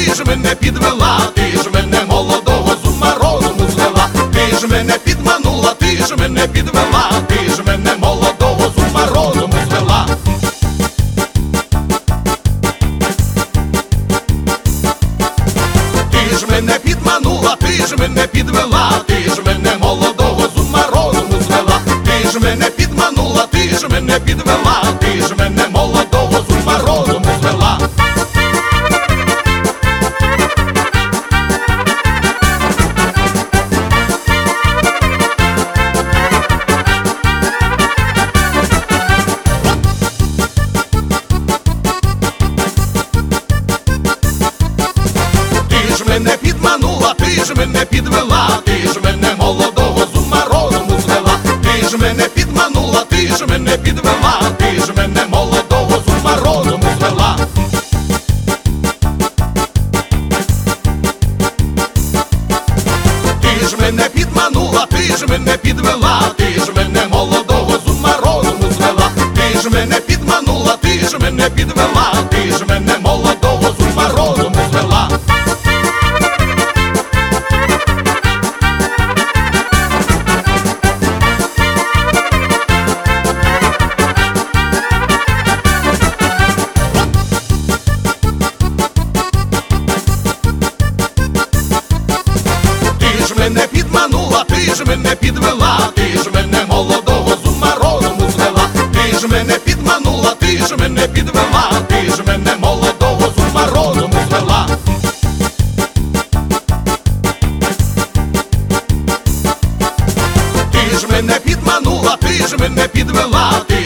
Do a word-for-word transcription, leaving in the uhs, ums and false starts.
ти ж мене підвела, ти ж мене молодого з ума розуму звела, ти ж мене підманула, ти ж мене підвела, ти ж мене молодого з ума розуму звела. Ти ж мене підманула, ти ж мене підвела, ти ж мене молодого з ума розуму звела, ти ж мене підманула, ти ж мене підвела, ти ж мене молодого з ума розуму звела. Ти ж мене підманула, ти ж мене підвела, ти ж мене молодого з ума розуму звела, ти ж мене підманула, ти ж мене підвела, ти ж мене молодого з ума розуму звела. Ти ж мене підманула, ти ж мене підвела, ти ж мене молодого з ума розуму звела, ти ж мене підманула, ти ж мене підвела, ти ж мене молодого з ума розуму звела. Ти ж мене підманула, ти ж мене підвела, ти ж мене молодого з ума розуму звела, ти ж мене підманула, ти ж мене підвела, ти ж мене молодого з ума розуму звела. Ти ж мене підманула, ти ж мене підвела, ти